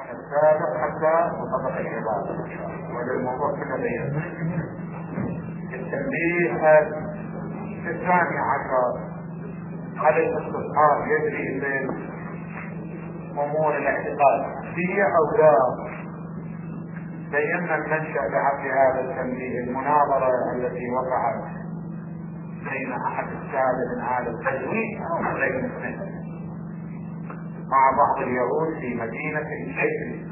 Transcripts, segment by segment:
السابق حتى وطبق العبادة وللموضوع كله بيان. التنبيه في 12 هل الاستصحاب يجري في امور الاعتقاد هي او لا؟ بينا المنشأ لعقد هذا التنبيه المناظرة التي وقعت بين احد السادة من اهل التجويد او غير مسلم مع بعض اليهود في مدينة الحجر.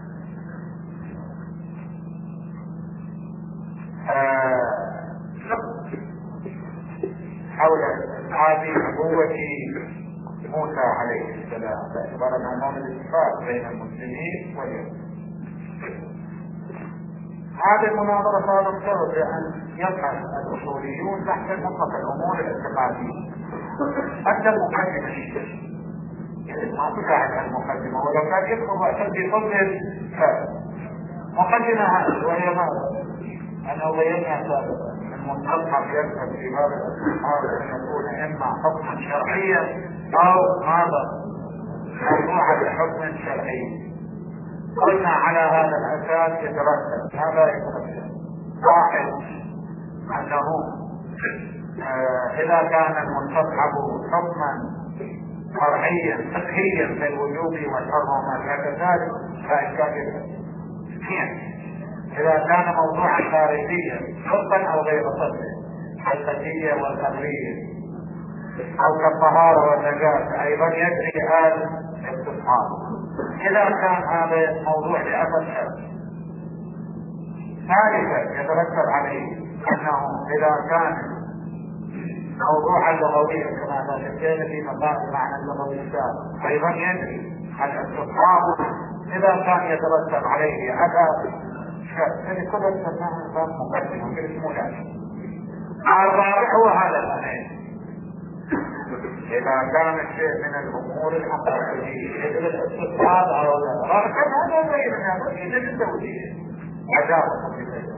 حول هذه نبوة موسى عليه السلام باعتبار انه مولد الاتفاق بين المسلمين واليهود. هذه المناظرة صارت سبب لأن يبحث الأصوليون تحت مطلق الأمور الاعتقادية حتى المقدمة ما تساعد المقدمة، ولو كان يدخل رأسا في صدر مقدمة هذه وهي ماذا؟ أنا بينا سابقا المصطلح يذهب في باب الاستصحاب أن يكون إما حكما شرعيا أو ماذا؟ موضوعا بحكم شرعي. قلنا على هذا الأساس يترتب هذا يترتب واحد أنه إذا كان المستصحب حكما شرعيا فقهيا كالوجوب والحرمة وما كذلك فإن إذا كان موضوعا خارجيا حقا أو غير صدق الخفية والأمرية أو كالطهارة والنجاسة أيضا يجري هذا الاستصحاب. إذا كان هذا موضوع لأثر شرعي. ثالثا يترتب عليه أنه إذا كان موضوعا لغويا كما ذكرنا في مقام المعنى اللغوي السابق أيضا يجري الاستصحاب إذا كان يترتب عليه أثر شرعي. كل النظام مقدمة في اسمه الرابع هو هذا الأمر إذا كان الشيء من الأمور الحقيقية يجب الاستصحاب أو لا رأسا هذا غير هذا يجب التوجيه عجابة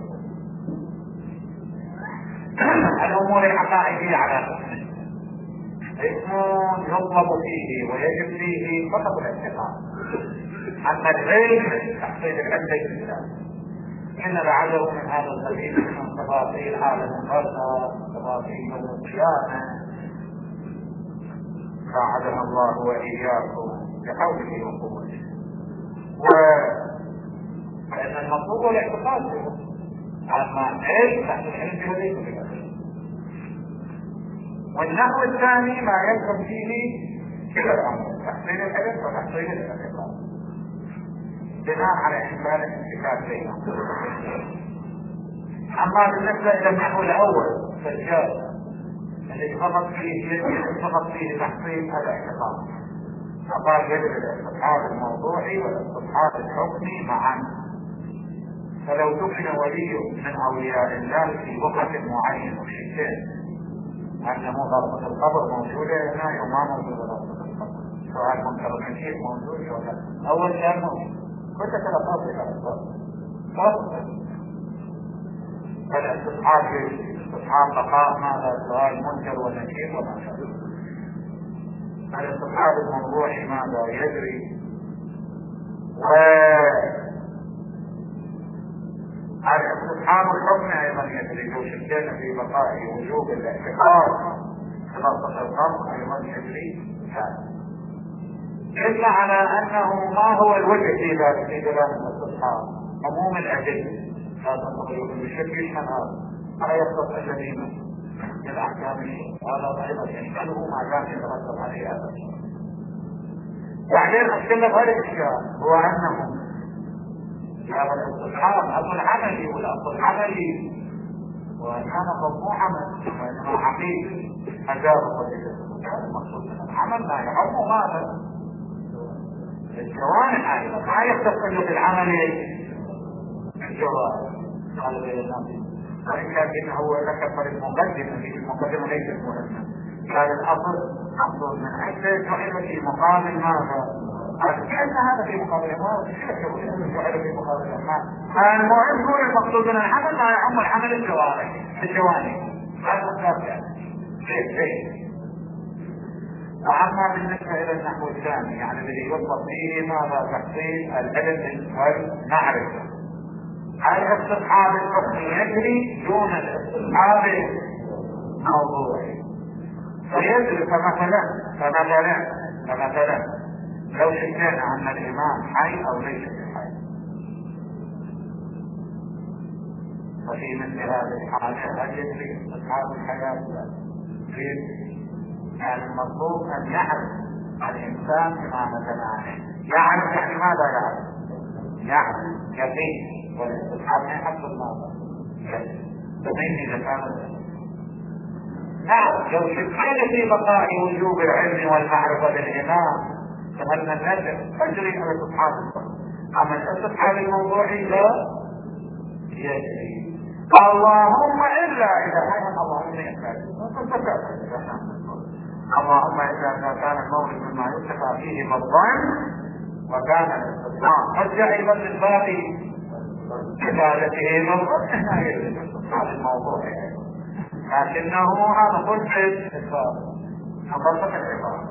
الأمور الحقائقية على اسم يطلب فيه ويجب فيه فقط الاعتقاد. أما العلم تحصيل العلم للإسلام إن لعله من هذا القبيل من تفاصيل عالم الغرب تفاصيل القيامة ساعدنا الله وإياكم بحوله وقوته. وإن المطلوب هو الاعتقاد أما علم تحت العلم وليس بالعلم. والنحو الثاني ما يلزم فيه كلا الأمر تحصيل العلم وتحصيل الاعتقاد بناء على إحسان الانتفاع بينهم. أما بالنسبة إلى النحو الأول فالجاز الذي فقط فيه تحصيل الاعتقاد فقال يجب الاستصحاب الموضوعي والاستصحاب الحكمي معا. فلو دفن ولي من أولياء الله في بقعة معينة وشكين أنه غرفة القبر موجودة هنا وما موجودة غرفة القبر سؤال منكر الشيء موجود ولا أول كان موجود كنت تلقاط إلى الأسباب فالاستصحاب استصحاب بقاء ماذا سؤال منكر ونكير وما شابه. الاستصحاب الموضوعي ماذا يجري الاستصحاب الحكمي أيضا يجري لو شكينا في بقاء وجوب الاعتقاد خلاصة القمر أيضا يجري إلا على أنه ما هو الوجه في ذلك في دلالة الاستصحاب عموم الأدلة هذا التغير بشكل يشمل هذا على يختص الذين الأحكام هذا أيضا يشمله ما كان يترتب عليه هذا الشيء. بعدين أتكلم هذا الشيء هو أنه هذا الاستصحاب أصل العملي والأصل العملي وإن كان مضموع عمل وإنما حقيقي أجاب هذا المقصود من العمل لا يعم ماذا الجوانب أيضا ما يختص بالعمل الجوانب قال غير الناس وإن كان هو ذكر المقدمة في المقدمة ليست مهمة. كان الأصل أصل من حيث جعل في مقابل ماذا؟ كأن هذا في مقابل ما جعل في مقابل ما المهم هو المقصود من العمل لا يعم العمل الجوانب هذا الثابت. وأما بالنسبة إلى النحو الثاني يعني الذي يطلق فيه ماذا؟ تحصيل العلم والمعرفة. الاستصحاب الحكمي يجري دون الاستصحاب الموضوعي. فيجري فمثلا لو شكينا أن الإمام حي أو ليس بحي، وفي مثل هذه الحالة هل يجري استصحاب الحياة؟ يعني المطلوب أن يعرف الإنسان إمامة عنه. يعرف يعني ماذا يعرف؟ يقين. والاستصحاب ما يحصل ماذا؟ تبين إذا كان نعم. لو شكينا في بقاء وجوب العلم والمعرفة بالإمام فهل ننجح تجري على الاستصحاب. أما الاستصحاب الموضوعي لا يجري. اللهم إلا إذا كان اللهم يحتاج. اللهم إذا كان المولد مما يتقى فيه بالظن وكان الاستصحاب حجة أيضا للباقي عبادته بالظن هنا يجري الاستصحاب الموضوعي، لكنه هذا خلص مخصص العبارة.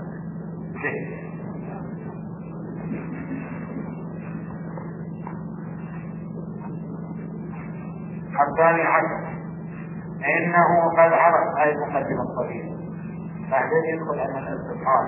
الثاني عشر انه قد عرف اي مقدمة الطريق بعدين يدخل ان الاستصحاب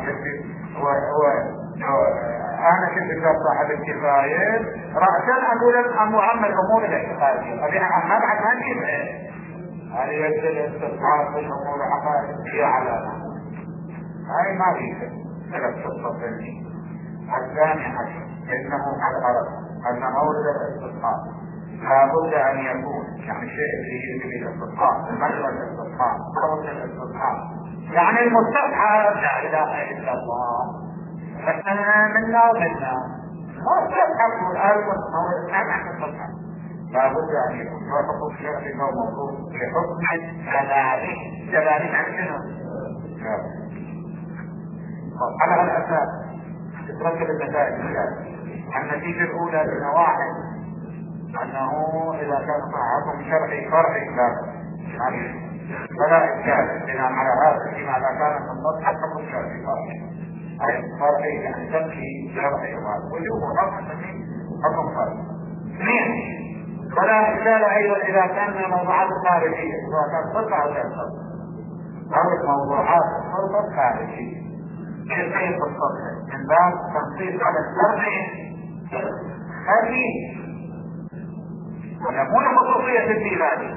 انا كنت كتاب صاحب الكفاية رأسا اقول ان محمد امور الاعتقادية فبها ما بعد ما نجيب هل يجري الاستصحاب في الامور العقائدية على هاي ما فيه ثلاث قصة ثانية. الثاني عشر انه قد عرف ان مورد الاستصحاب لابد ان يكون يعني شيء اللي يجري الاستصحاب المجرى الاستصحاب صوت الاستصحاب يعني المستصحب لا اله الا الله فاحنا منا ومنا مستصحب والارض والمورد ما نحن مستصحب. لابد ان يكون حكم شرعي او موضوع لحكم جلالي عن شنو؟ على الاساس تترتب النتائج. النتيجه الاولى بنواحي أنه إذا كان حكم شرعي فرعي فلا إشكال بناء على هذا فيما إذا كان من حكم شرعي فرعي يعني تمشي شرعي واللي هو حكم فرعي. اثنين ولا إشكال أيضا إذا كان من الموضوعات الخارجية سواء كان صدق أو غير صدق أو الموضوعات الصدق الخارجية كيف الصدق من باب تنصيص على الشرعي خارجي ويكون خصوصية الديواني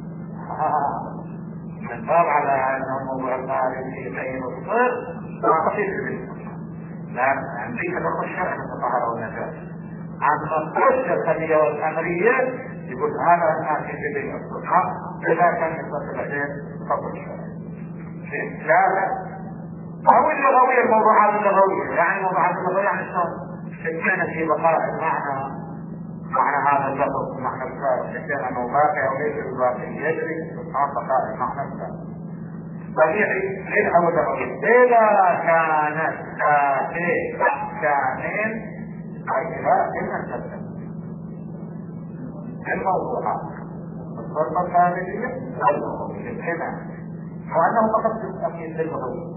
من باب على أنه الموضوع الخارجي بين الصدق وخصيص بالصدق لا أمريكا تقول الشرع الطهارة والنجاة عن القصة الخلية والأمرية يقول هذا الناس يجب الصدق إذا كان يتصل عليه فقط الشرع. لا أو اللغوية الموضوعات اللغوية يعني الموضوعات اللغوية يعني شكينا في بقاء معنى هذا اللفظ معنى الكافر شكينا أنه باقي أو ليس الباقي يجري استصحاب بقاء المعنى الكافر طبيعي غير أول لغوية إذا كانت في أحكامين أجراء المنتسب الموضوعات الصرفة الخارجية واللغوية هنا وأنه فقط تأكيد للغوية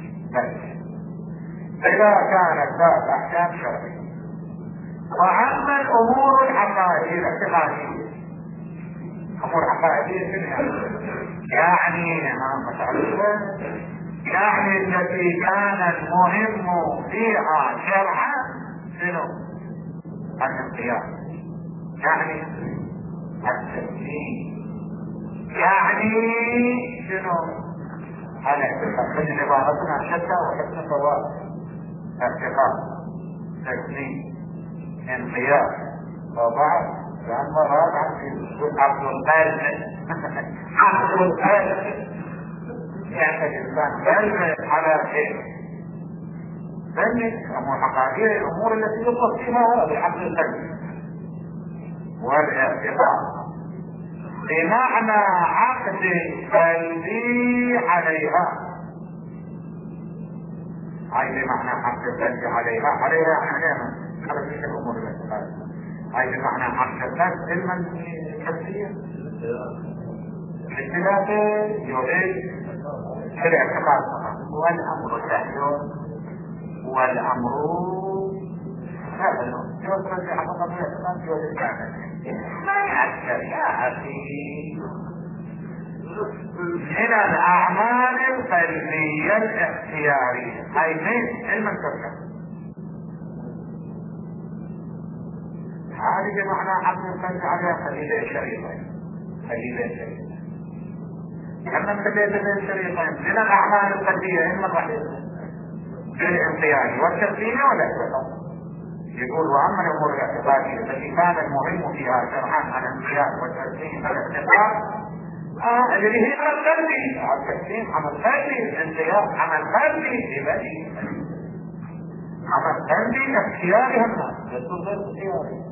إذا كانت ذات أحكام شرعية. وأما الأمور العقائدية الاعتقادية أمور عقائدية يعني يعني التي كان المهم فيها شرعا شنو؟ الانقياد يعني التسليم يعني شنو؟ الاعتقاد من عبارتنا شتى وحسن صواب اعتقاد تسليم انقياد وبعض لأن مرات عقل القلب عقل القلب يعتقد الإنسان قلب على شيء ذلك أمور حقائقية الأمور التي يطلق فيها هو بعقل القلب والاعتقاد بمعنى عقد قلبي عليها أي بمعنى عقد قلبي عليها يعني هذا في الأمور الاعتقادية أي بمعنى عقد القلب علما الشخصية الاختلاف يريد في الاعتقاد والأمر سهل والأمر سهل. شو ترجع فقط الاعتقاد في وجه الكعبة ما يعسر يا أخي. من الأعمال القلبية الاختيارية أي من علم ترجع هذه بمعنى عمل القلب على خليل شريطين. لما ابتديت بين الشريطين من الأعمال القلبية إما الرحيم بالانقياد والتسليم والاعتقاد. يقول وأما الأمور الاعتقادية التي كان المهم فيها شرعا الانقياد والتسليم والاعتقاد الذي هي عمل قلبي، التسليم عمل قلبي، الانقياد عمل قلبي لبدي عمل قلبي اختياري هنا يصير غير اختياري.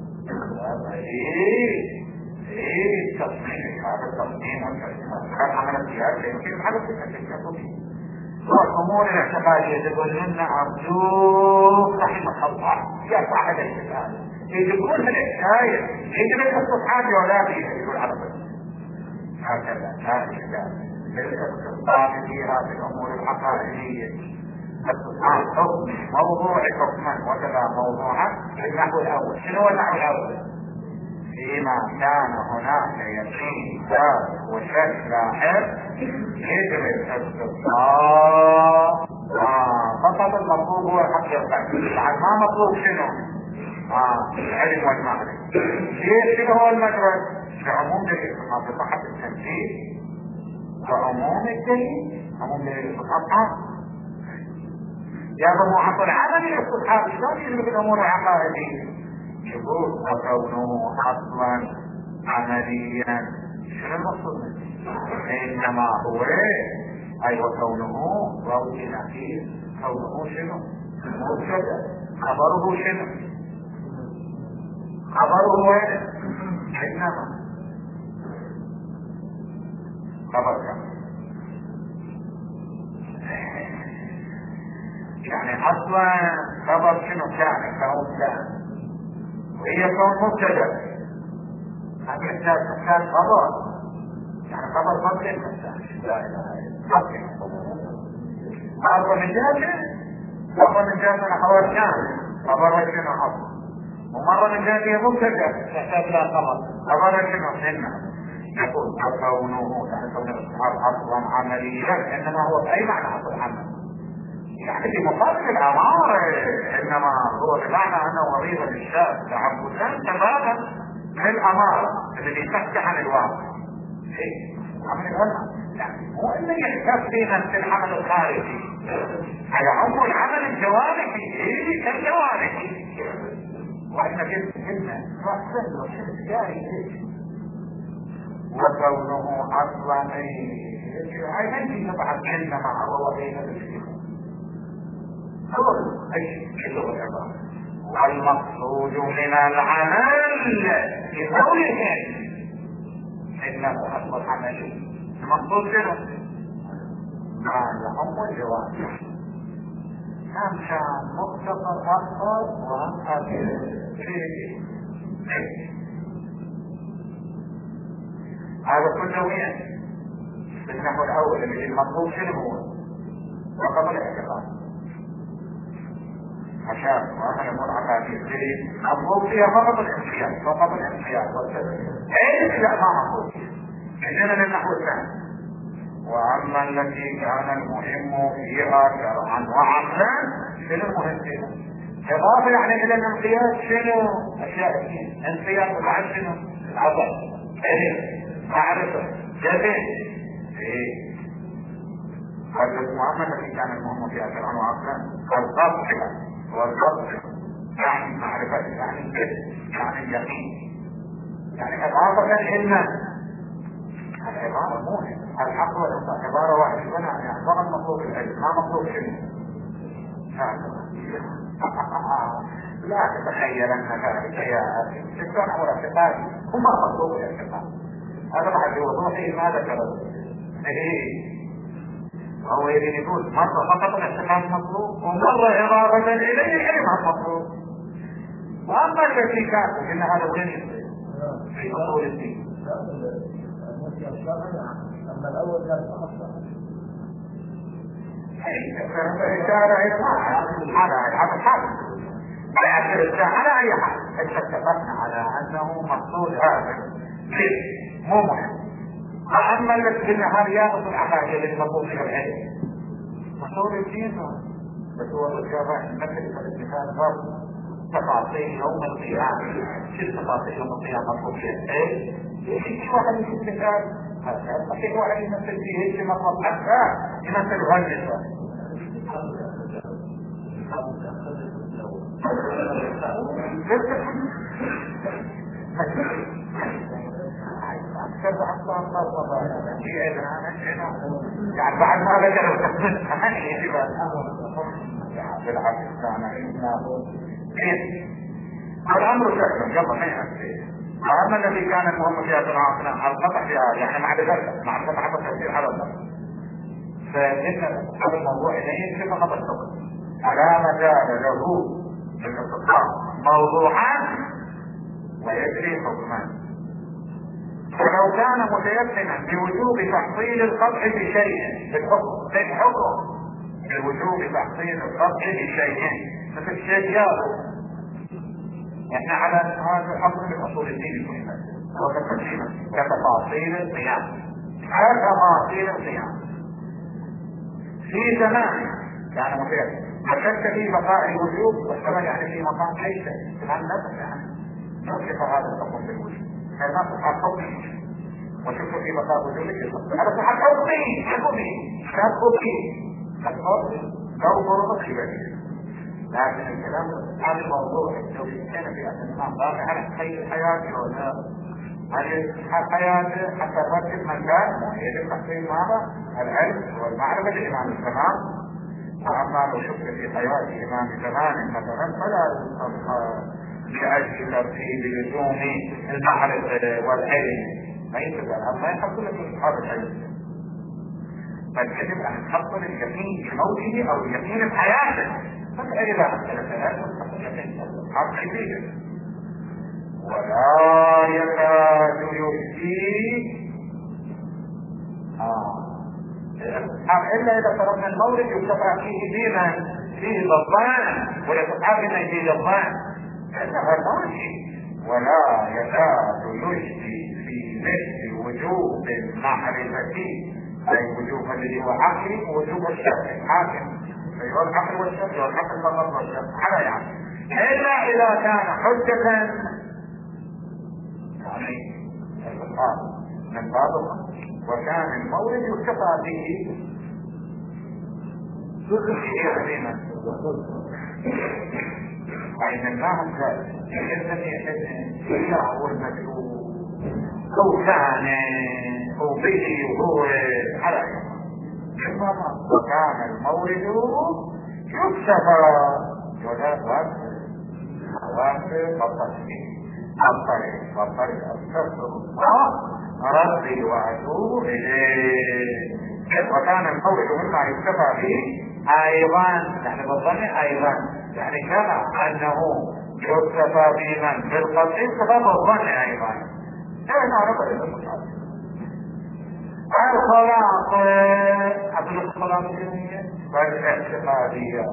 التصميم هذا التصميم والتسليم عمل اختياري يمكن على فكرة والأمور الاعتقادية تقولون أرجوك رحمك الله يا صاحب الاعتقاد يقولون الحكاية يجب أن تصحابي ولا فيه يقول على فكرة هكذا هذه الاستقطاب فيها في الأمور العقائدية التصحاب حكم موضوع حكما وكذا موضوعا في النحو الأول. شنو هو النحو الأول؟ فيما كان هناك يقين ثابت وشك لاحق يجب الاستقطاب فقط المطلوب هو الحق القلبي. بعد ما مطلوب شنو؟ العلم والمعرفة. شنو هو المدرك؟ بعموم دليل بصحة التنفيذ وعموم الدليل عموم دليل الصحة يا بمعطى العمل الصحة شلون يجب الأمور العقائدية؟ يقول وكونه اصلا عمليا شنو المقصود انما هو اي وكونه روي الاخير كونه شنو مبتدا خبره شنو خبره انما خبر يعني اصلا خبر شنو كان كان وهي كون مبتدا هذا كان خبر يعني خبر قبل الانسان لا اله الا الله. مرة من جهة خبر كان خبر شنو خبر ومرة من جهة مبتدا تحتاج لها خبر شنو إنما يقول كونه يعني كون الاصحاب اصلا عمليا انما هو باي معنى اصل عمل يعني في مقابل الأمارة إنما هو بمعنى أنه مريض للشاب تعبدا تماما من الأمارة الذي تفتح عن الواقع. عمل الواقع يعني مو إنه يحتاج فينا في العمل الخارجي على عمر العمل الجوارحي كالجوارحي وإحنا جبنا رأسنا وشد جاري وكونه أصلا أي نجي طبعا إنما هو بين الشيء والمقصود من العمل في قولهم انه اصل العمل المقصود شنو؟ ما لهم الجواب كان مختصر اكثر وانقذ هذا كله وين؟ بالنحو الاول اللي المطلوب شنو هو؟ وقبل الاعتقاد عشان وأنا يمر على الدليل مطلوب فيها فقط الانقياد فقط الانقياد ايه لا ما مطلوب عندنا للنحو الثاني. واما التي كان المهم فيها شرعا وعقلا شنو المهم فيها؟ اضافه يعني الى الانقياد شنو؟ اشياء اثنين انقياد وبعد شنو؟ العقل علم معرفه جبل ايه واما التي كان المهم فيها شرعا وعقلا القصد والقصد يعني معرفة يعني الكذب يعني اليقين يعني إضافة إلنا العبارة مو الحق والإنصاف عبارة واحدة يعني فقط مطلوب العلم ما مطلوب شيء لا تتخيل أن ذلك يا أخي شكرا على الاعتقاد هم مطلوب الاعتقاد هذا بعد وضوحه ما ذكره وهو يريد يقول مرة فقط الاعتقاد مطلوب ومرة إضافة إليه العلم مطلوب. وأما التي كانت إن هذا وين يصير في أصول الدين أما الأول كان أخص على اي حال اتفقنا على انه مقصود هذا مو مهم. اما التي في النهار ياخذ الاحاديث المقصود فيها العلم مقصود الدين بس هو الجواب مثل الاتفاق برضه تفاصيل يوم القيامه. شو تفاصيل يوم القيامه مطلوب فيها ايه؟ في واحد يشوف مثال في واحد يمثل فيه شيء مطلب حتى يمثل غنى يعني بعد ما ذكر الامر سهل يلا ما يحسن. اما الذي كان المهم في هذا العاصمه القطع في هذا يعني مع ذلك مع القطع تاثير على الضغط فان هذا الموضوع اليه في فقط الحكم على مجال له الاستطلاع موضوعان ويجري حكمان. ولو كان متيقنا بوجوب تحصيل القطع بشيء بالحكم بوجوب تحصيل القطع بشيئين مثل الشيء احنا على هذا اصل من اصول الدين كلها كتفاصيل القيام كتفاصيل القيام في زمان كان متيقن وشك في بقاء الوجوب والسبب يعني في مقام اي شيء كان نفس يعني نطلق هذا الحكم بالوجوب كان صحة حكمي وشك في بقاء وجوبه هذا صحة حكمي لو فرضت في بديل. لكن الكلام هذا الموضوع لو كان في أن الإمام باقي على خير الحياة ولا هل حياته حتى الرجل من كان يجب تحصيل ماذا؟ العلم والمعرفة لإمام الزمان. وأما لو شك في حياة إمام زمان مثلا فلا لأجل ترتيب لزوم المعرفة والعلم ما يتبع ما يحصل في هذا العلم بل يجب أن تحصل اليقين في موته أو اليقين في حياته. فإذا حصل ثلاثة حقيقية ولا يكاد يفتي إلا إذا فرضنا المورد يستطاع فيه بما فيه ضبان ويتحاكم فيه ضبان لأنها ماشي ولا يكاد يفتي في مثل وجوب المعرفة أي وجوب الذي هو عقلي ووجوب الشرع الحاكم أيها العقل والشرع والعقل فقط والشرع على يعني إلا إذا كان حجة يعني من بعضهم وكان المورد يكتفى به فإن الله الشرع والمجهول أو كان أو به وهو على وكان المورد يكتفى وذات الطريق أستغفر الله ربي وأتوب إليه. وكان المورد مما يكتفى به أيضا يعني بالظن أيضا يعني كما أنه يكتفى بمن في القصد يكتفى بالظن أيضا أنا ربي المصاب الخلاق أقول الخلاق الجميع والاعتقادية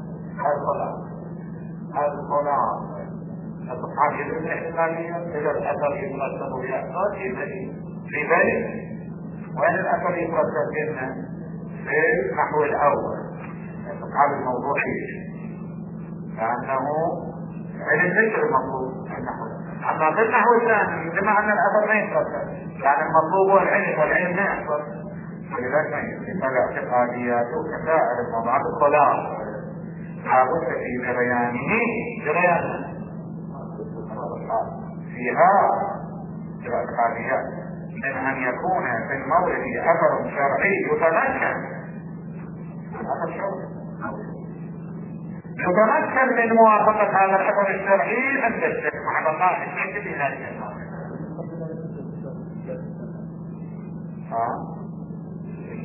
الخلاق الصحابية الاحتمالية إذا الأثر يترتب بأثار في بالي وإن الأثر يترتب في النحو الأول الصحاب الموضوعي لأنه علم ليس المطلوب في النحو. أما في النحو الثاني بما أن الأثر ما يترتب يعني المطلوب هو العلم والعلم ما يحصل ولذلك ما يترتب الاعتقاديات وكسائر الموضوعات الخلاق لابد في جريانه فيها الاعتقاديات من ان يكون في المورد اثر شرعي يتمكن من موافقة هذا الاثر الشرعي عند الشيخ مع الله الشيخ في ذلك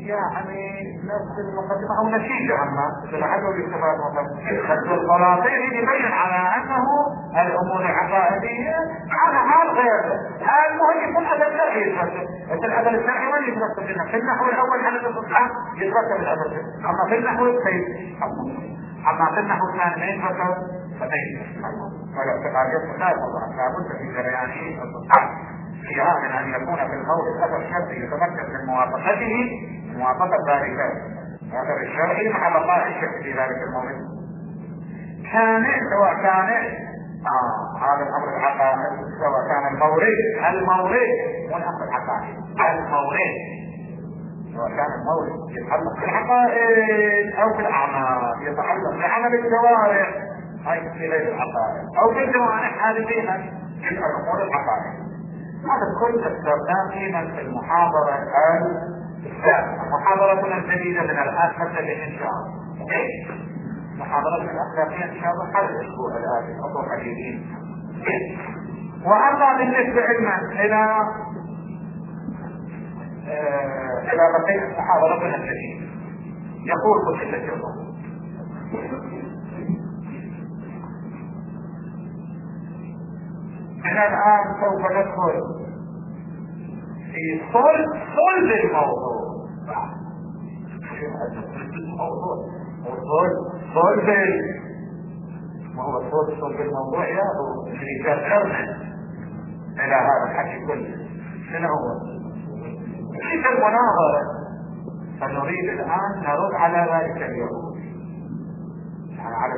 يعني نفس المقدمة او نتيجة عنها لعله الاستفادة بس الخلاصين يبين على انه الامور العقائدية على حال غير المهم يكون هذا الشرعي يترتب الادب الشرعي وين يترتب لنا في النحو الاول على الاستصحاب يترتب الادب اما في النحو الثاني اما في النحو الثاني ما يترتب فليس والاعتقادات لا طبعا لابد في جريانه الاستصحاب فيها من ان يكون في المورد اثر شرعي يتمكن من موافقته موافقة ذلك اثر الشرعي مع بقاء الشك في ذلك المورد كان سواء كان هذا الامر العقائد سواء كان المورد والامر العقائد المورد سواء كان المورد يتعلق بالعقائد او بالاعمال يتعلق بعمل الجوارح هاي في غير العقائد او بالجوارح هذه فيها في الامور العقائد. هذا كل استخدام في المحاضرة السابقة محاضرتنا الجديدة من الآن حتى إن شاء الله محاضرتنا الأخلاقية إن شاء الله حل الأسبوع الآتي أطول حديثين. وأما بالنسبة إلى بقية محاضرتنا الجديدة يقول كل شيء من الآن سوف ندخل في صلب الموضوع صلب ما هو صلب الموضوع يا هو اللي تذكرنا إلى هذا الحكي كله شنو هو؟ كيف المناظرة فنريد الآن نرد على ذلك اليوم يعني على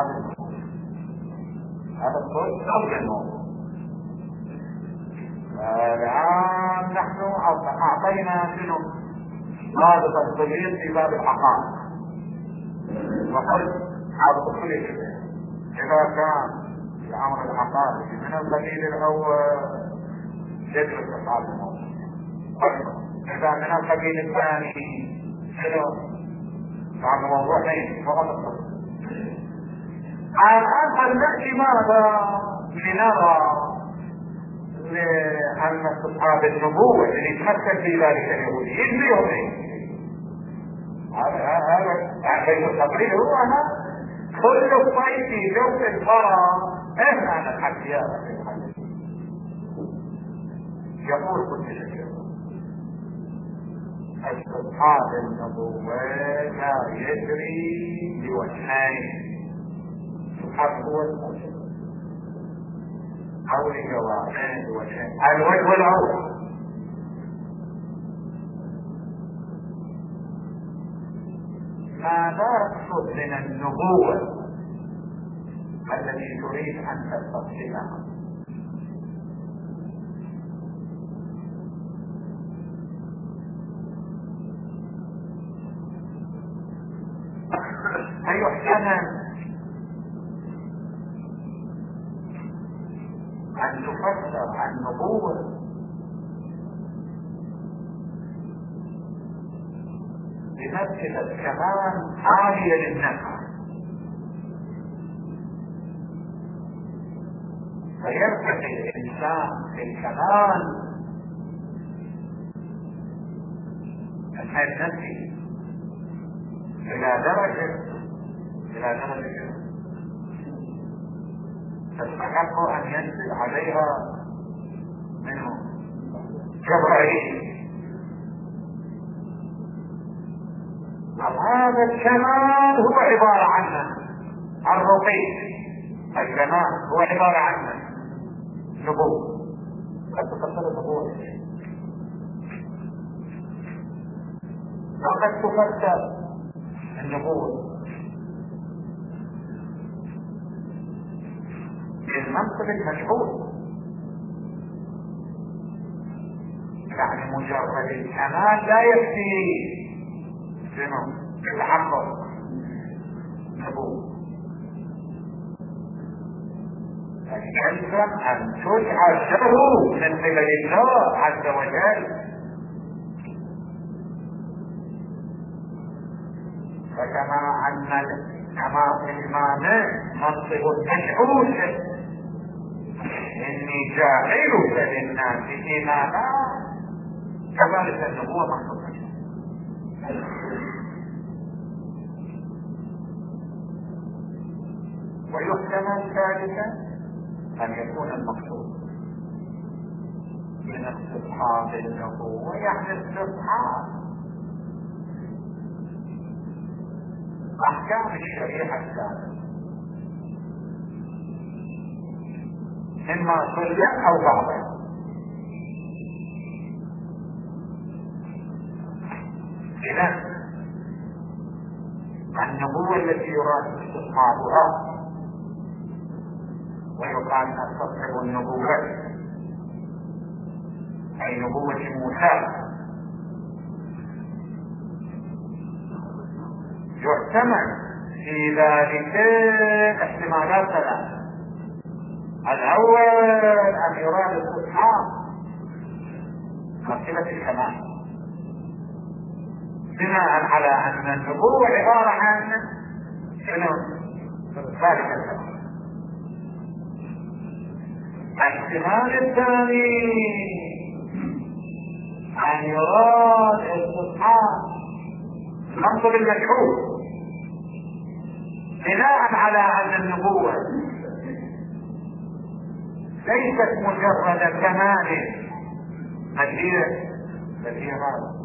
هذا صلب الموضوع. الآن نحن أعطينا شنو هذا التفصيل في باب الحقائق وقلت هذا التفصيل إذا كان في أمر الحقائق من القبيل الأول يدرس هذا الموضوع إذا من القبيل الثاني شنو هذا موضوع ثاني فقط الآن فلنأتي ماذا لنرى أن أصحاب النبوة اللي يتمثل في ذلك اليهودي يجزيهم هذا بين التقرير هو كل الصيف في جو الفرى احنا الحكي يا يقول كل شيء أصحاب النبوة لا يجري بوجهين الحق هو الموجود حول جوابين وجهين الوجه والعود. ماذا تقصد من النبوة التي تريد أن تستفسرها؟ فيحتمل أن تفسر النبوة بمثل الكمال عالية للنفع فيرتقي الإنسان في الكمال النفسي إلى درجة تستحق أن ينزل عليها منه جبرائيل. هذا الكمال هو عبارة عنه الرقي الكمال هو عبارة عنه نبوة قد تفسر النبوة وقد تفسر النبوة المنصب المشهور يعني مجرد الكمال لا يكفي شنو يتحقق نبوة يلزم ان تجعله من قبل الله عز وجل. فكما ان كما الإمام منصب المشهور إني جاعلك للناس إماما كذلك النبوة منصب ويحتمل ثالثا أن يكون المقصود من استصحاب النبوة يعني استصحاب أحكام الشريعة الثانية إما كلها أو بعضها. إذن النبوة التي يراد استصحابها ويقال استصحب النبوة أي نبوة موسى يحتمل في ذلك احتمالات ثلاثة. الأول أن يراد استصحاب مرتبة الكمال بناء على أن النبوة عبارة عن شنو؟ ذلك الكمال. الاحتمال الثاني أن يراد استصحاب منصب المجهول بناء على أن النبوة ليست مجرد كمال التي هذا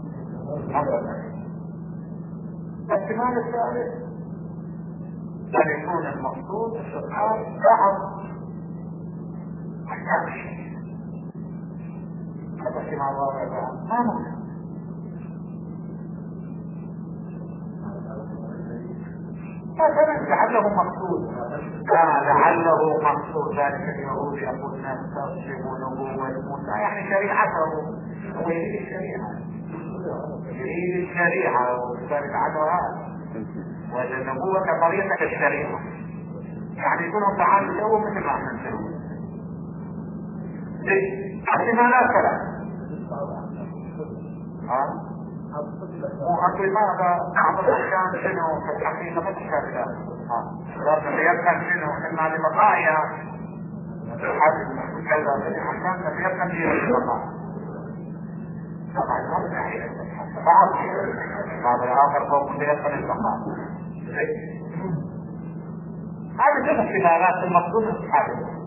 الاحتمال الثالث أن يكون المقصود استصحاب بعض أحكام الشريعة. هذا احتمال رابع ما ممكن. مثلا لعله مقصود لعله مقصود ذلك اليهود يقول نستصحب نبوة موسى يعني شريعته، هو يريد الشريعة يريد الشريعة وذلك عدوها والنبوة كطريقة الشريعة يعني يكونوا تعالوا سووا مثل ما احنا نسوي. احتمالات ثلاث. وأقول ماذا بعض الأحكام شنو في الحقيقة ما تشابه لكن يبقى شنو إما لبقايا كذا في الأحكام يبقى فيه البقايا طبعا ما بتحيل بعض الآخر فوق يبقى البقايا. هذه ثلاث احتمالات المقصود الصحابي.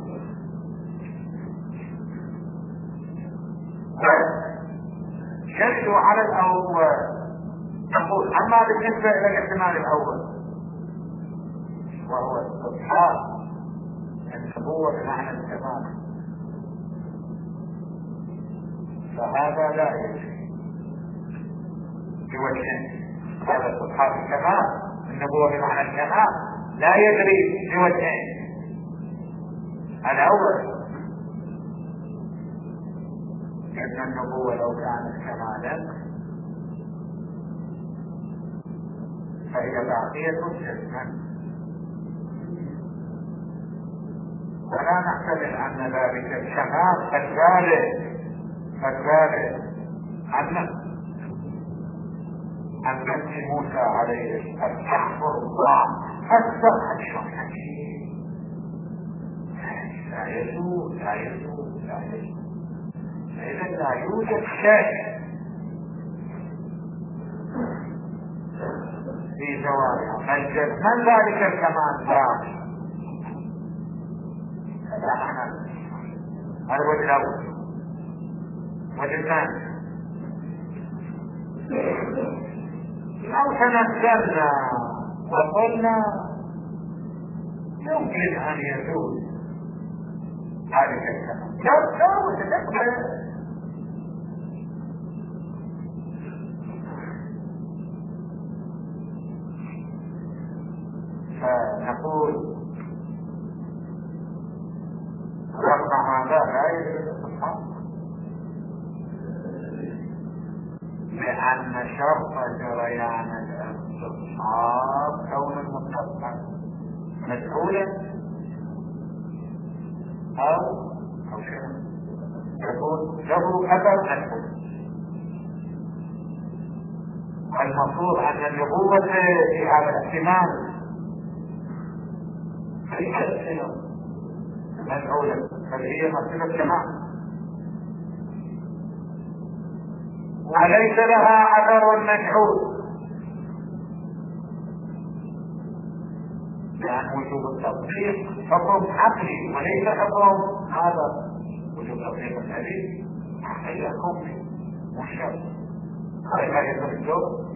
يشدوا على الأول نقول أما بالنسبة إلى الاحتمال الأول وهو استصحاب النبوة بمعنى الكمال فهذا لا يجري بوجهين. هذا استصحاب الكمال النبوة بمعنى الكمال لا يجري بوجهين. الأول أن النبوة لو كانت كمالا فهي باقية جسما ولا نحتمل أن ذلك الكمال كذلك عن نفس موسى عليه استغفر الله استغفر لا يزول إذا لا يوجد شيء في جوارها من ذلك الكمال باقي. هذا معنى هذا الوجه الأول. وجه الثاني لو تنزلنا وقلنا يمكن أن يزول ذلك الكمال لو تدخل فنقول رغم هذا لا يجب الاستصحاب لأن شرط جريان الاستصحاب كون المستصحب مسؤولا أو شيء يكون له أثر مسؤول. المفروض أن النبوة في هذا الاحتمال مسؤولة بل هي مرتبة كمال وليس لها أثر مجهول لأن وجوب التطبيق حكم عقلي وليس حكم هذا. وجوب تطبيق الحديث عقلي حكمي مش شرط. هذا يجب الجوب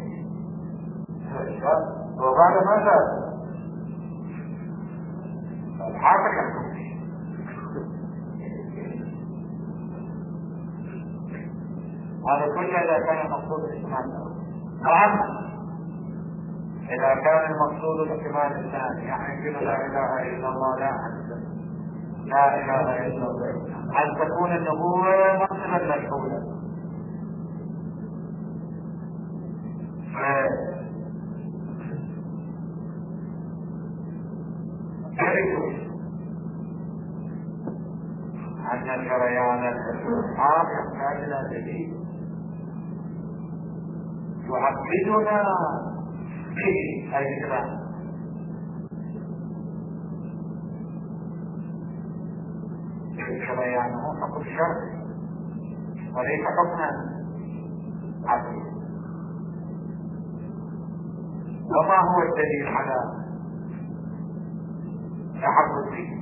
وبعد ماذا الحاكم يحكم. هذا كله إذا كان المقصود الاحتمال. نعم إذا كان المقصود الاحتمال الثاني يعني لا إله إلا الله لا إله إلا الله أن تكون النبوة منصبا مشهودا. أن شريان الإسلام يحتاج إلى دليل يعبدنا به أي الإسلام. شريانه حكم شرعي وليس حكما عقليا. وما هو الدليل على تحرزه؟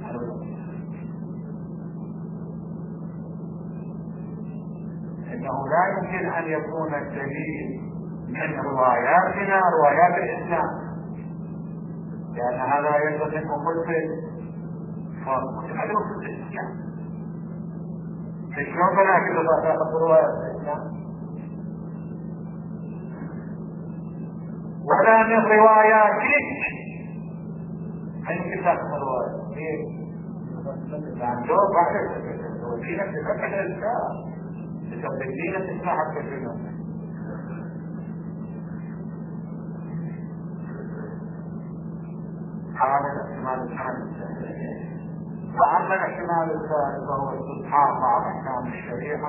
انه لا يمكن ان يكون الدليل من رواياتنا روايات الاسلام، لان هذا يلزم ملفت فمتحدث في الاسلام. شلون بناكل الله روايات الاسلام ولا من رواياتك؟ أي كتاب الروايات يعني لو بعد ودينك تفتح الإسلام تتبدينك تسمع حتى الجنة. هذا الاحتمال الثاني. وأما الاحتمال الثالث وهو الاستصحاب مع أحكام الشريعة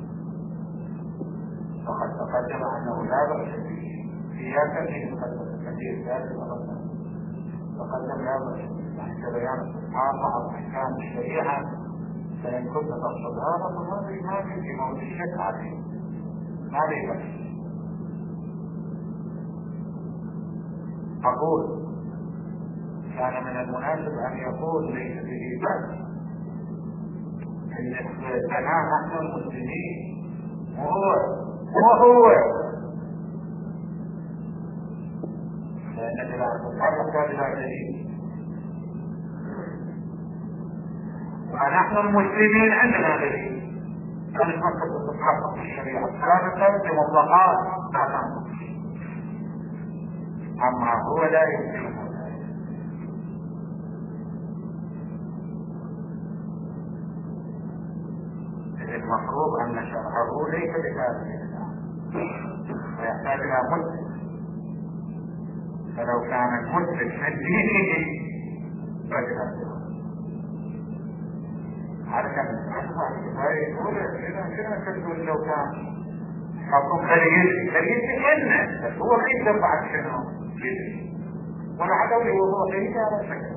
فقد تقدم أنه لا بأس به سياسة كثير ذلك تقدم لا بأس عند بيان الاستصحاب مع أحكام الشريعة. فإن كنت تقصد هذا فهذا ما في موضوع الشك عليه ما لي بأس. أقول كان من المناسب أن يقول ليس به بأس لنا نحن المسلمين وهو لأن لا يحتاج إلى دليل. ونحن المسلمين عندنا دليل فنتمسك بتحقق الشريعة السابقة بمطلقات لا تنقص. أما هو لا يمكن المفروض أن شرعه ليس بكافر ويحتاج إلى مسلم. فلو كان المسلم من دينه فجأة هذا كان يقول كذا تقول لو كان حكم خليل إنه بس هو ما يدفع عن شنو ولا حتى هو خليل على شكل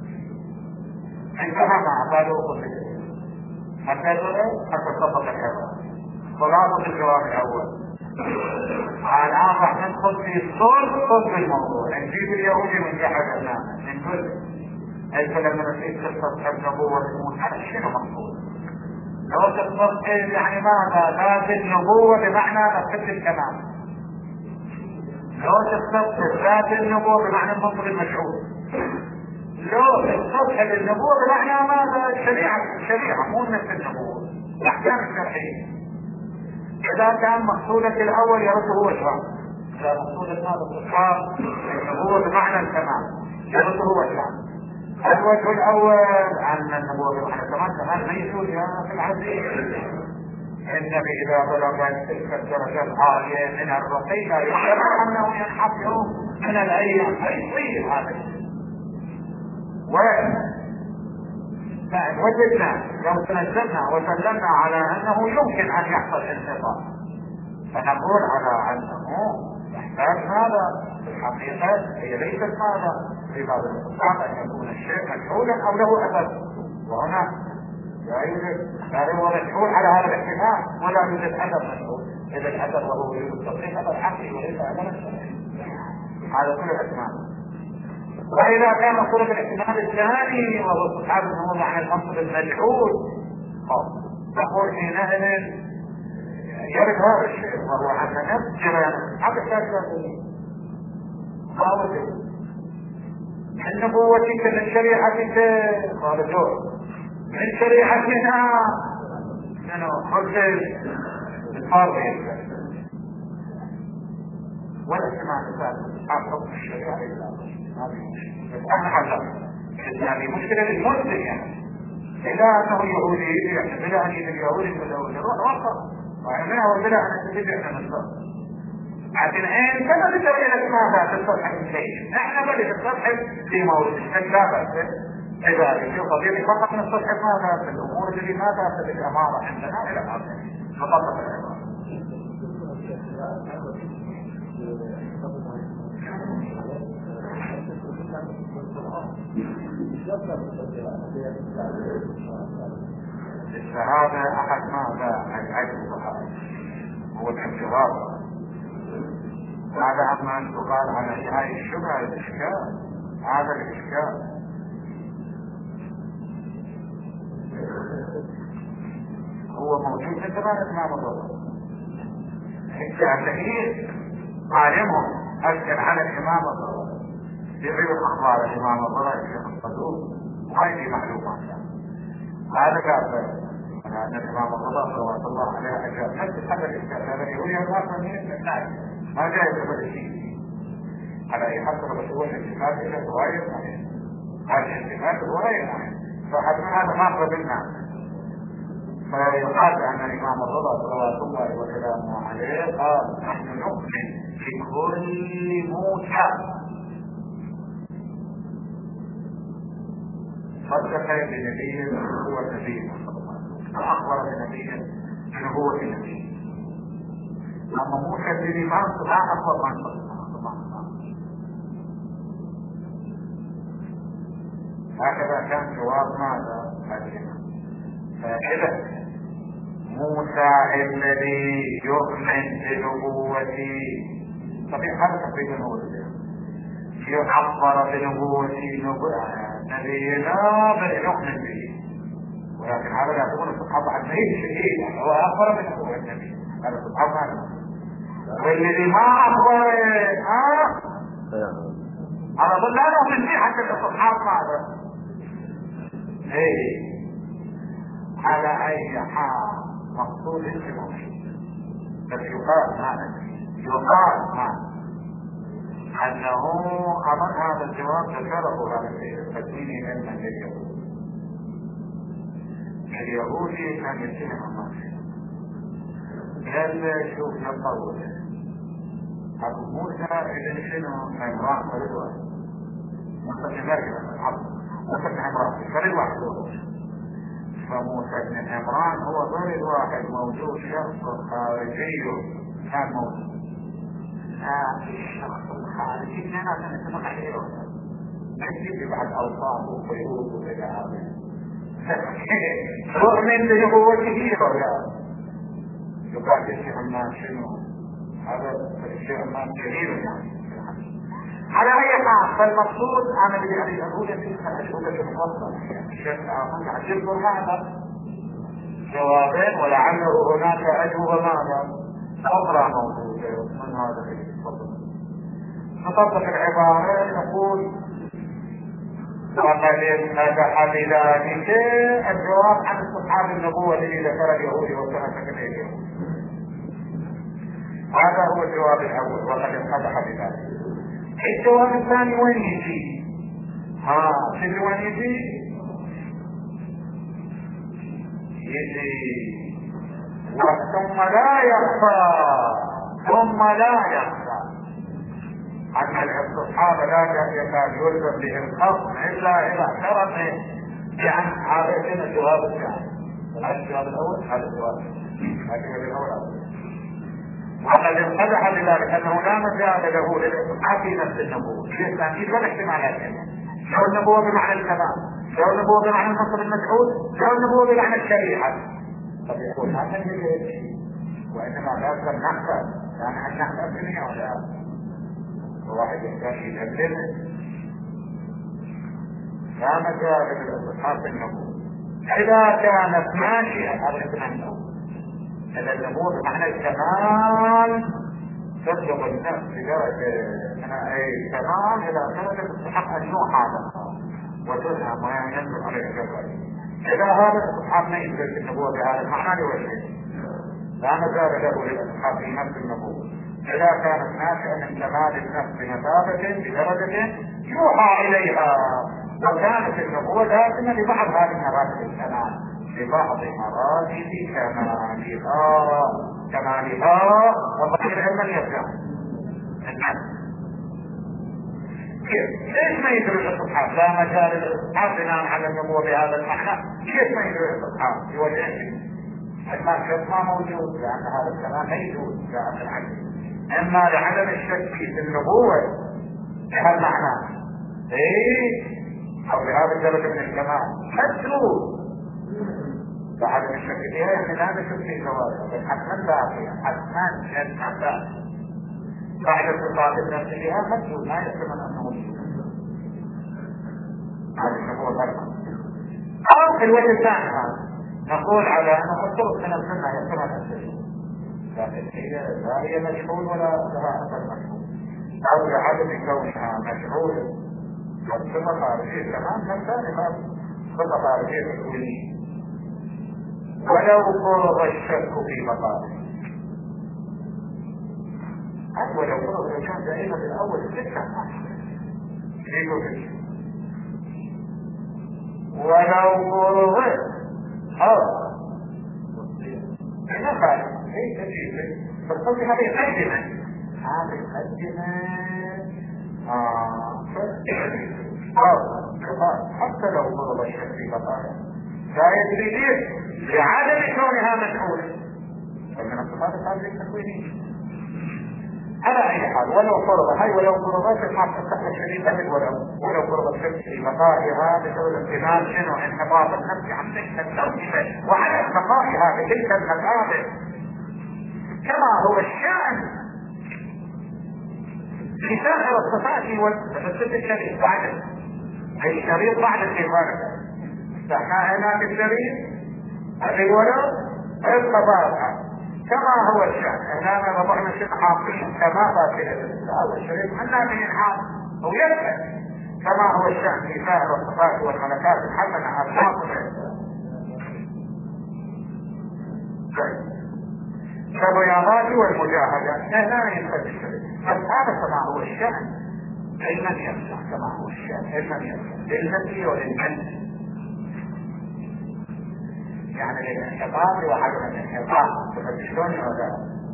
انتهى مع بالغ حتى صفق الحوار. خلاصة الجواب الأول الآن راح ندخل في صلب الموضوع. نجيب اليهودي من جهة الناس نقول أنت لما نسيت قصة النبوة هذا شنو مقصود؟ لو قصة يعني ماذا ذات النبوة بمعنى نفس الكلام. لو قصة ذات النبوة بمعنى المنطق المشهور. لو الصفحة للنبوة بمعنى ماذا الشريعة مو نفس النبوة الأحكام الشرعية. إذا كان مقصودك الأول يرد هو الشرع. إذا مقصودك هذا الصفحة النبوة بمعنى الكمال يرد هو الشرع. الوجه الأول أن النبوة بمعنى كمان ما يسود يا أخي العزيز. النبي إذا بلغ تلك الدرجة العالية من الرقي لا يشرع أنه ينحفر من الأيام فيصير هذا وجدنا لو تنزلنا وسلمنا على أنه يمكن أن يحصل انحطاط فنقول على أنه يحتاج هذا الحقيقة هي ليست هذا في بعض الأوقات أن يكون الشيء مجهولا أو له أثر. وهنا لا يوجد مجهول على هذا الاحتمال ولا يوجد أثر مجهول. إذا الأثر وهو يوجد تصريح هذا الحقيقي وليس أثر الشيء هذا كل الاحتمال. وإذا كان طلب الاحتمال الثاني وهو استحاب النموذج عن المنصب المجهول نقول حينئذ يرد هذا الشيء وهو أن نفجر هذا الشيء ما وجد من نبوتك من شريعتك قال جور من شريعتنا خذ الفاضل والاحتمال الثالث حق الشريعة احنا حلقنا هذه مشكلة للمسلم يعني إلا أنه يهودي يحتمل أن يجب اليهودي فاليهودي وقف وعندنا وبلا أن نستجد احنا نصر لكن إن كما بتقول لك ماذا في السطح الشيء احنا بلي في السطح في موضوع لا بأس لذلك قضية فقط من السطح ماذا في الأمور التي ماذا في الأمارة عندنا إلى آخره فقط في الأمارة الشهادة أحد ماذا العجب هو الانتظار هذا أما أن تقال على هاي الشبهة الإشكال هذا الإشكال هو موجود في زمان الإمام الرضا الشافعي عالمهم أسأل على الإمام الرضا يعرف أخبار الإمام الرضا الشيخ الصدوق وهذه معلومات هذا كافر أن الإمام الرضا صلوات الله عليه أجاب نفس هذا الإشكال هذا يقول يا الله من الناس ما جاء يتبدأ شيء على أي حسب الرسول الاتفاق إلى رواية معين هذا الاتفاق رواية معين فحتى هذا ما قبلنا فيقال أن الإمام الرضا صلوات الله وسلامه عليه قال نحن نؤمن بكل موسى صدق بنبي هو النبي فأخبر بنبي بنبوة النبي أما موسى الذي ما أخبر عن هكذا كان جواب ماذا فإذا موسى الذي يؤمن بنبوتي طبيعي هذا تقريبا هو يعبر بنبوتي نبينا بل نؤمن به ولكن هذا لا تكون الصحابة عن أي شيء هو أخبر بنبوة النبي هذا الصحابة والذي ما أخبر على ظل لا نؤمن به حتى الصحابة ماذا ايه على أي حال مقصود الجمهور بس يقال معنى أنه أمر هذا الجواب ذكره هذا التدوين علما لليهود اليهودي كان يتهم الناس قال شوف نطول أبو موسى إذن شنو عمران فريد موسى عمران فريد واحد فموسى بن عمران هو فريد واحد موجود شخص خارجي كان موجود الشخص الخارجي كان نتمق عليه نجيب بعد أوصاف وقيود وإلى آخره تؤمن بنبوته ولا يقال الشيخ الناس شنو هذا الشيخ الناس كبير يعني على أي حال فالمقصود أنا بدي أريد أقول في الأجوبة المفصلة الشيخ الآخر عجبه ماذا جوابين ولعله هناك أجوبة ماذا أخرى موجودة من هذا الفصل نطبق العبارة نقول وقد انفتح بذلك الجواب عن استصحاب النبوة الذي ذكر اليهود وكان اليهود هذا هو الجواب الأول وقد انفتح بذلك الجواب الثاني وين يجي شنو وين يجي ثم لا يخفى أن الاستصحاب لا يكاد يلزم به الخصم إلا إذا اعترف بأن هذا الجواب الثاني هذا الجواب الأول هذا الجواب الأول وقد انفتح بذلك أنه لا مجال له للاستصحاب في نفس النبوة للتأكيد والاحتمالات لو النبوة بمعنى الكلام لو النبوة بمعنى المنصب المجهول لو النبوة بمعنى الشريعة طب يقول هذا الشيء وإنما لازم نحفظ يعني أن نحفظ الدنيا ولا واحد يحتاج يتبلغ لا مجال للاستصحاب في النبوة. إذا كانت ناشئة هذا النبوة، إذا النبوة بمعنى الكمال تبلغ النفس بدرجة كمال إذا كانت تستحق أن يوحى لها وتفهم وينزل عليها الجبل. إذا هذا الاستصحاب ما يدرك النبوة بهذا المعنى لوجهه، لا مجال له للاستصحاب في نفس النبوة. إذا كانت ناشئة من كمال النفس بمثابة بدرجة يوحى إليها، وكانت النبوة لازمة لبعض هذه مراتب الكمال، لبعض مراتب كمالها وغير علم يرجع. ليش ما يدري الاستصحاب؟ لا مجال للاستصحاب بناء على النبوة بهذا المعنى. كيف ما يدري الاستصحاب؟ بوجهين: اما الشك ما موجود لان هذا الكلام لا يجوز جاء في العقل، اما لعدم الشك في النبوة بهذا المعنى او بهذا الدرجة من الكمال مجروح بعدم الشك فيها، يعني لا نشك في جوازها حتما باقية حتما شرطا باقية بعد اتصال النفس بها مجروح لا يحتمل انه موجود. هذا النبوة الأربعة. او في الوجه الثاني نقول على ان الطرق من السنة يحتمل الشك، لكن هي مجهول ولا لها اثر مجهول، او لعدم كونها مجهولة والصفة خارجية كمان كالثاني صفة خارجية تكوينية ولو فرض الشك في مقامه. ولو فرض كان دائما الأول الشك ولو فرض أنا خارج ليس تجيب فالصوت هذه مقدمة حتى لو فرض الشك في مقامه لا يدري ليه لعدم كونها مجهولة ومن الصفات الخارجية التكوينية. على أي حال ولو فرض الحق تستحق شديد ولو فرض الشك في بقائها بسبب امتنان شنو انحباط النفس عن تلك التوجيه وعلى بقائها بتلك المثابة كما هو الشأن في سائر الصفات والصفات الشريف بعد الشريف بعد الإيمان. فاحنا هناك الشريف الولد الطبابة كما هو الشأن. هنا وضعنا شيء حاصل كما باقي هذا الشريف عنا من الحاص هو يثبت كما هو الشأن في سائر الصفات والملكات الحسنة الحاصلة كالرياضات والمجاهدات لا يثبت الشريف. هذا كما هو الشأن علما يصلح كما هو الشأن علما يصلح للنفي وللمنفي، يعني الانحطاط وعدم الانحطاط تفتشون ولا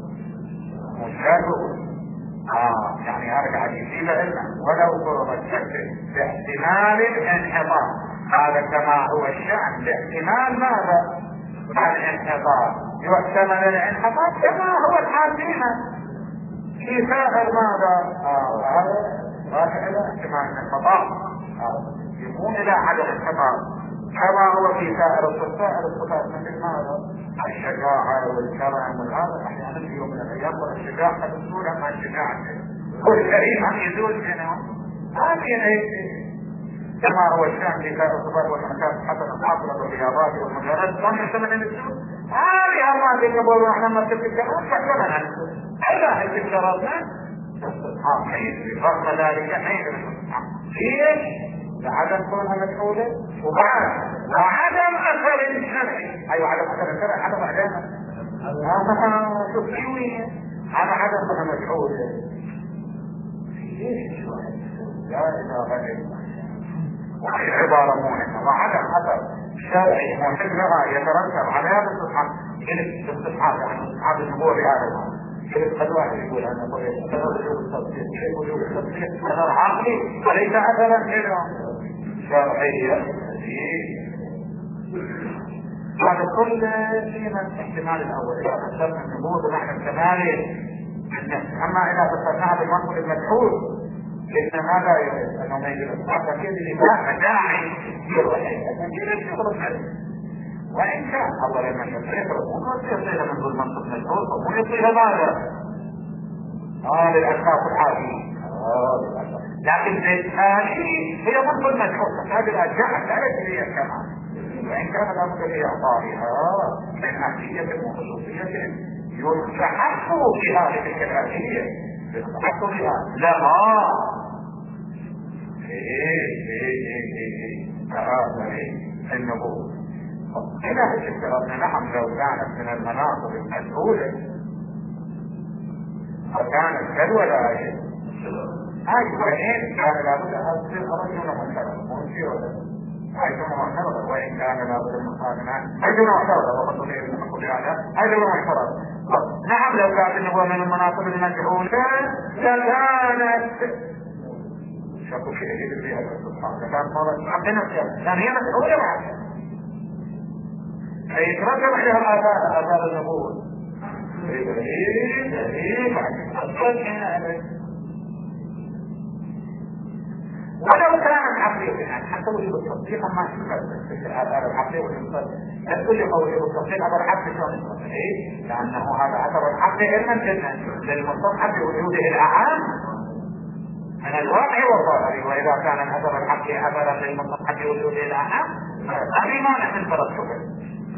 مشاهد يعني ارجع يجيب علما ولو فرض الشك باحتمال الانحطاط. هذا كما هو الشأن باحتمال ماذا؟ الانحطاط يحتمل الانحطاط كما هو الحال فينا في سائر ماذا؟ هذا راجع الى احتمال الانحطاط يكون الى عدم الانحطاط كما هو في سائر الصفات مثل ماذا؟ الشجاعة والكرم والهذا احيانا في يوم من الايام والشجاعة تزول عن الشجاعة والكريم عن يزول منهم هذه كما هو الشأن في سائر الصفات والمكان حتى الحاصلة والرياضات والمجالات ضمن ثمن النسوء هذه الله يقول احنا ما تلك الكلام فاحتمل عن النسوء الا هل الشرطان حيث رغم ذلك حين ليش؟ لعدم كونها مجهولة وعدم أثر الشرعي. أيوة عدم أثر الشرعي عدم أعلامه هذا تكوينية على عدم كونها مجهولة. ليش لا إله إلا الله وهي عبارة مهمة وعدم أثر شرعي مهمة يترتب على هذا الاستصحاب كلمة استصحاب يعني استصحاب النبوة بهذا المعنى. كلمة قد واحد يقول أنا وجوب التصديق أثر عقلي وليس أثرا شرعية. هذا كل شيء من احتمال الأول إذا فسرنا النبوة بمعنى الكمال. أما إذا فسرناها بالمنطق المجهول لأن هذا أنه ما يجب الصحابة كيف لله داعي وإن كان الله لما يفرق ويصير من كل منطق مجهول ويصير ماذا؟ للأشخاص الحاكمين لكن بالتالي هي ضد المجهول، هذه الاشياء لا يجري كمان، وان كان لابد لاعطائها من اهليه وخصوصيه يستحق بها لتلك الاهليه، يستحق بها لها. هذا النبوة إله الشكرة. نعم لو كانت من المناصب المسؤولة وكانت كالولاية هاي وإن كان لابد أن تصير رجل محترم رجل محترم، وإن كان لابد المقارنات رجل محترم وقد تطير المحكم هذا رجل محترم. نعم لو كانت النبوة من المناصب المجهولة لكانت شكو شيء يجب فيها السلطان، كان صارت عبدنا السلام لأن هي مسؤولة معها يترجم عليها آثار النبوة. ولو كانت عقلية حتى وجود التصديق ما في الآثار العقلية والتصديق لا تقول لي قولي والتصديق هذا العقل شلون يتصديق، لأنه هذا أثر العقل علما جدا للمصطلح بوجوده الأعام من الواقع والظاهر، وإذا كان أثر العقل أثرا للمصطلح بوجوده الأعام هذه مانع من ترتبه.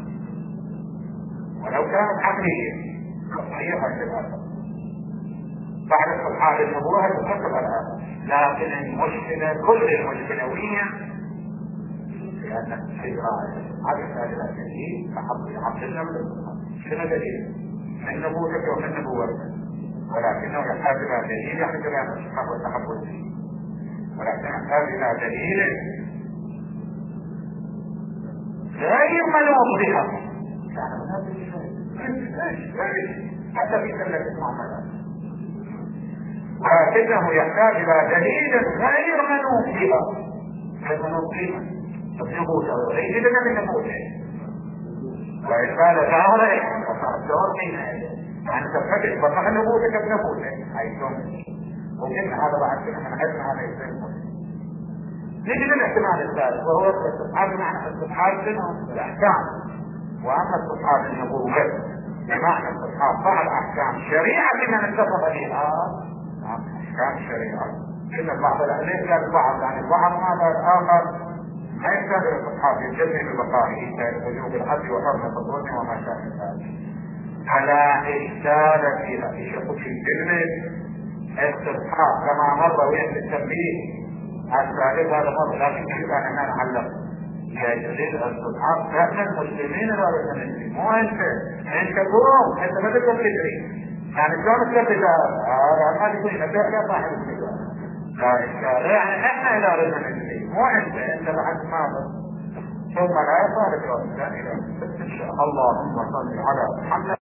ولو كانت عقلية صحيحة كذا بعد استحقاق النبوة تفكر الآن، لكن المشكلة كل المشكلة وهي لأن الشيطان عدد هذا الدليل فحط عبد الله شنو دليل؟ من نبوتك ومن نبوتك، ولكنه يحتاج إلى دليل يحتاج إلى استحقاق والتحقق فيه، ولكن يحتاج إلى دليل غير منوط بها حتى في سلة المعاملات، ولكنه يحتاج إلى دليل غير منوط بها، غير منوط بها النبوة وليس لنا من نبوته، وإقبال ظاهره الدور حينئذ يعني تفتح بطلق نبوتك بنبوته حيثم ومن هذا بعد كده من حيث هذا يسمى. نجد الاحتمال الثالث وهو استصحاب معنى استصحاب الأحكام، وأما استصحاب النبوة بمعنى استصحاب بعض أحكام شريعة من اتفق بها أحكام شريعة، إن بعض الأهلين قال بعض يعني بعض هذا الآخر ما يحتاج الاستصحاب يجزي ببقائه كوجوب الحج وحرمة الظلم وما شابه ذلك. على إشكال فيها يشوف في الكلمة استصحاب كما مر وين التنبيه الثالث هذا مر، لكن كيف أنا نعلق يجري الاستصحاب فإحنا المسلمين لا يتمنى مو أنت قوم أنت ما تقدر تدري يعني شلون تقدر هذا ما تقول نبيع لا صاحب الكتاب لا إشكال يعني إحنا لا يتمنى مو أنت بعد ماذا ثم لا يصار الوقت إن شاء الله. اللهم صل على محمد.